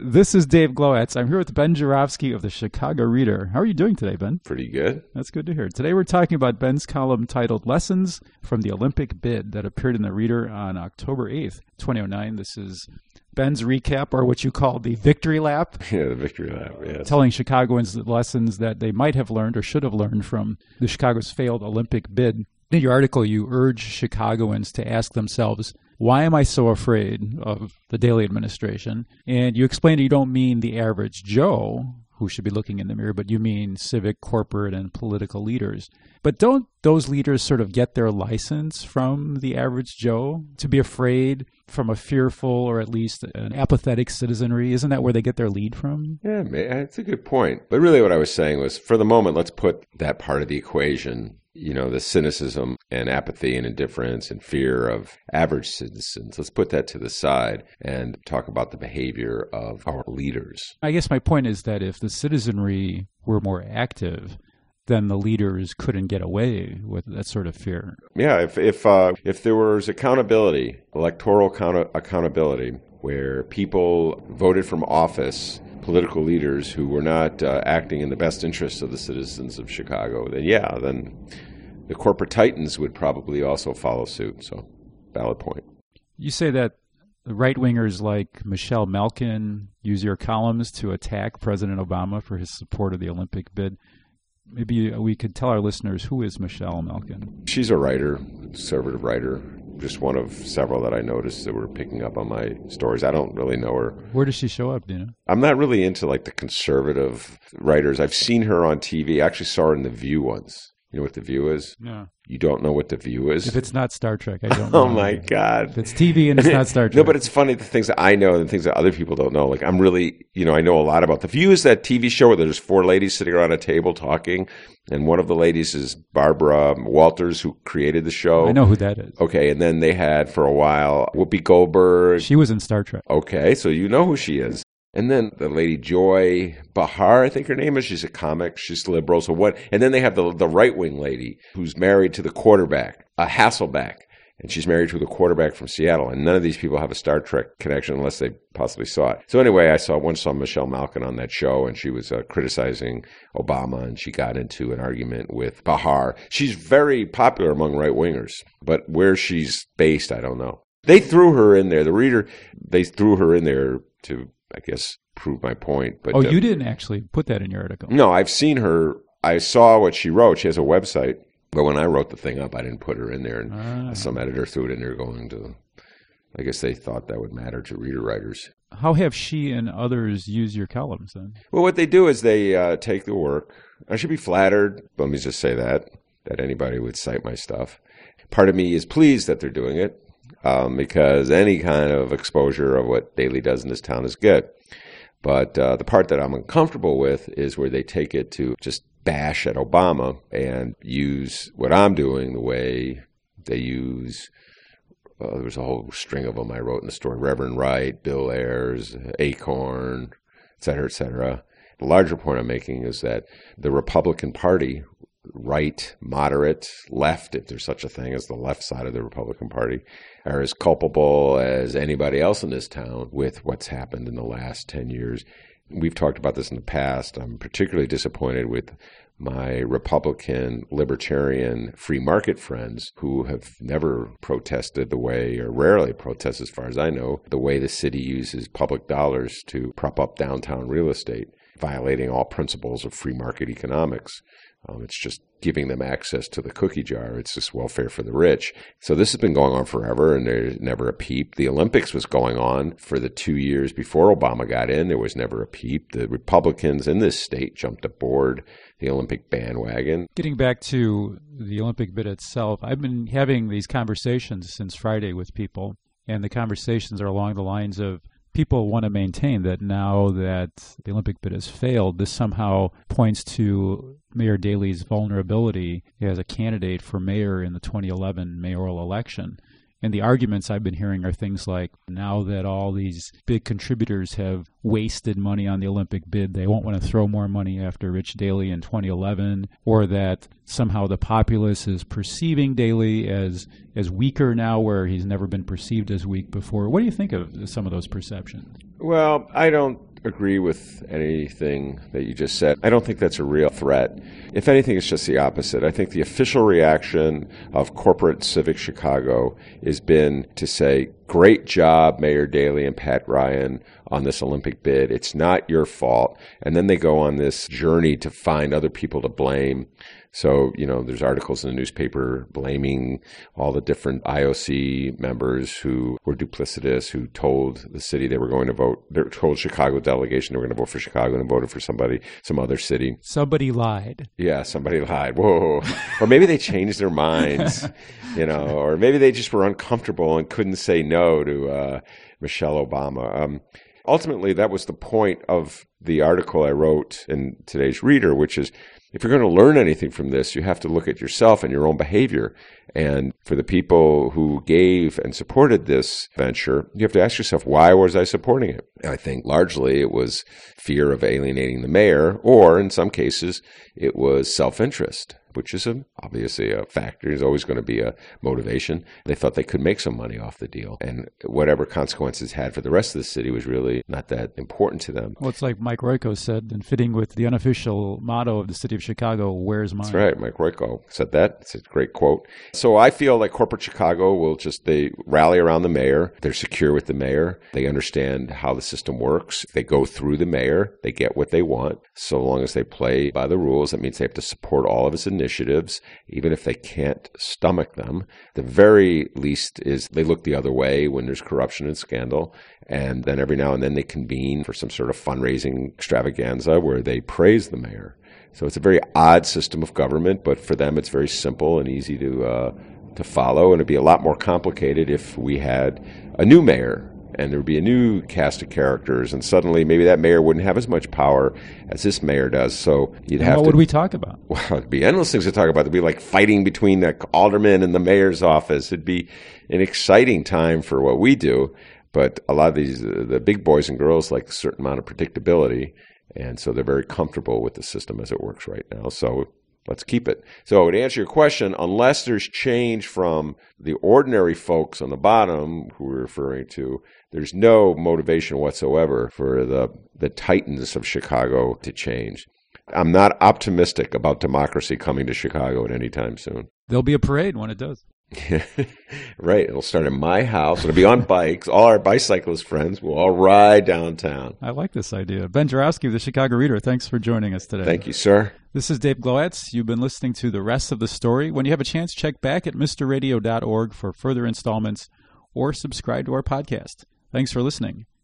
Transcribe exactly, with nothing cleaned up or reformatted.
This is Dave Glowacz. I'm here with Ben Joravsky of the Chicago Reader. How are you doing today, Ben? Pretty good. That's good to hear. Today we're talking about Ben's column titled Lessons from the Olympic Bid that appeared in the Reader on October eighth, twenty oh nine. This is Ben's recap, or what you call the victory lap. Yeah, the victory lap, yes. Telling Chicagoans the lessons that they might have learned or should have learned from the Chicago's failed Olympic bid. In your article, you urge Chicagoans to ask themselves, why am I so afraid of the Daley administration? And you explain that you don't mean the average Joe who should be looking in the mirror, but you mean civic, corporate, and political leaders. But don't those leaders sort of get their license from the average Joe to be afraid from a fearful or at least an apathetic citizenry? Isn't that where they get their lead from? Yeah, that's a good point. But really what I was saying was, for the moment, let's put that part of the equation, you know, the cynicism and apathy and indifference and fear of average citizens. Let's put that to the side and talk about the behavior of our leaders. I guess my point is that if the citizenry were more active, then the leaders couldn't get away with that sort of fear. Yeah, if if uh, if there was accountability, electoral account- accountability, where people voted from office political leaders who were not uh, acting in the best interests of the citizens of Chicago, then yeah, then the corporate titans would probably also follow suit. So, valid point. You say that the right-wingers like Michelle Malkin use your columns to attack President Obama for his support of the Olympic bid. Maybe we could tell our listeners, who is Michelle Malkin? She's a writer, conservative writer, just one of several that I noticed that were picking up on my stories. I don't really know her. Where does she show up, do you know? I'm not really into like the conservative writers. I've seen her on T V. I actually saw her in The View once. You know what The View is? No. You don't know what The View is? If it's not Star Trek, I don't know. Oh, my God. If it's T V and it's not Star Trek. No, but it's funny, the things that I know and the things that other people don't know. Like, I'm really, you know, I know a lot about The View is that T V show where there's four ladies sitting around a table talking, and one of the ladies is Barbara Walters, who created the show. I know who that is. Okay, and then they had, for a while, Whoopi Goldberg. She was in Star Trek. Okay, so you know who she is. And then the lady Joy Behar, I think her name is. She's a comic. She's liberal. So what? And then they have the the right wing lady who's married to the quarterback, a Hasselbeck, and she's married to the quarterback from Seattle. And none of these people have a Star Trek connection unless they possibly saw it. So anyway, I saw once saw Michelle Malkin on that show, and she was uh, criticizing Obama, and she got into an argument with Behar. She's very popular among right wingers, but where she's based, I don't know. They threw her in there. The Reader, they threw her in there to, I guess, prove my point. But oh, uh, you didn't actually put that in your article. No, I've seen her. I saw what she wrote. She has a website. But when I wrote the thing up, I didn't put her in there. And ah. some editor threw it in there going to, I guess they thought that would matter to Reader writers. How have she and others used your columns then? Well, what they do is they uh, take the work. I should be flattered. Let me just say that, that anybody would cite my stuff. Part of me is pleased that they're doing it. Um, because any kind of exposure of what Daley does in this town is good. But uh, the part that I'm uncomfortable with is where they take it to just bash at Obama and use what I'm doing the way they use, uh, there was a whole string of them I wrote in the story, Reverend Wright, Bill Ayers, Acorn, et cetera, et cetera. The larger point I'm making is that the Republican Party, right, moderate, left, if there's such a thing as the left side of the Republican Party, are as culpable as anybody else in this town with what's happened in the last ten years. We've talked about this in the past. I'm particularly disappointed with my Republican, libertarian, free market friends who have never protested the way, or rarely protest as far as I know, the way the city uses public dollars to prop up downtown real estate, violating all principles of free market economics. Um, it's just giving them access to the cookie jar. It's just welfare for the rich. So this has been going on forever, and there's never a peep. The Olympics was going on for the two years before Obama got in. There was never a peep. The Republicans in this state jumped aboard the Olympic bandwagon. Getting back to the Olympic bid itself, I've been having these conversations since Friday with people, and the conversations are along the lines of, people want to maintain that now that the Olympic bid has failed, this somehow points to Mayor Daley's vulnerability as a candidate for mayor in the twenty eleven mayoral election. And the arguments I've been hearing are things like, now that all these big contributors have wasted money on the Olympic bid, they won't want to throw more money after Rich Daley in twenty eleven, or that somehow the populace is perceiving Daley as as weaker now, where he's never been perceived as weak before. What do you think of some of those perceptions? Well, I don't agree with anything that you just said. I don't think that's a real threat. If anything, it's just the opposite. I think the official reaction of corporate Civic Chicago has been to say, great job, Mayor Daley and Pat Ryan, on this Olympic bid. It's not your fault. And then they go on this journey to find other people to blame. So, you know, there's articles in the newspaper blaming all the different I O C members who were duplicitous, who told the city they were going to vote, they told Chicago delegation they were going to vote for Chicago and voted for somebody, some other city. Somebody lied. Yeah, somebody lied. Whoa. Or maybe they changed their minds, you know, or maybe they just were uncomfortable and couldn't say no to uh, Michelle Obama. Um, ultimately, that was the point of the article I wrote in today's Reader, which is, if you're going to learn anything from this, you have to look at yourself and your own behavior. And for the people who gave and supported this venture, you have to ask yourself, why was I supporting it? I think largely it was fear of alienating the mayor, or in some cases, it was self-interest, which is a, obviously a factor. There's always going to be a motivation. They thought they could make some money off the deal. And whatever consequences had for the rest of the city was really not that important to them. Well, it's like Mike Royko said, and fitting with the unofficial motto of the city of Chicago, where's mine? That's right. Mike Royko said that. It's a great quote. So I feel like corporate Chicago will just, they rally around the mayor. They're secure with the mayor. They understand how the system works. They go through the mayor. They get what they want. So long as they play by the rules, that means they have to support all of his initiatives, even if they can't stomach them. The very least is they look the other way when there's corruption and scandal. And then every now and then they convene for some sort of fundraising extravaganza where they praise the mayor. So it's a very odd system of government, but for them it's very simple and easy to uh, to follow. And it'd be a lot more complicated if we had a new mayor and there would be a new cast of characters, and suddenly maybe that mayor wouldn't have as much power as this mayor does. So you'd and have what to. What would we talk about? Well, it'd be endless things to talk about. It'd be like fighting between the alderman and the mayor's office. It'd be an exciting time for what we do. But a lot of these, uh, the big boys and girls like a certain amount of predictability. And so they're very comfortable with the system as it works right now. So let's keep it. So to answer your question, unless there's change from the ordinary folks on the bottom who we're referring to, there's no motivation whatsoever for the, the titans of Chicago to change. I'm not optimistic about democracy coming to Chicago at any time soon. There'll be a parade when it does. Right. It'll start in my house. It'll be on bikes. All our bicyclist friends will all ride downtown. I like this idea. Ben Joravsky of the Chicago Reader, thanks for joining us today. Thank you, sir. This is Dave Glowacz. You've been listening to the rest of the story. When you have a chance, check back at mister radio dot org for further installments or subscribe to our podcast. Thanks for listening.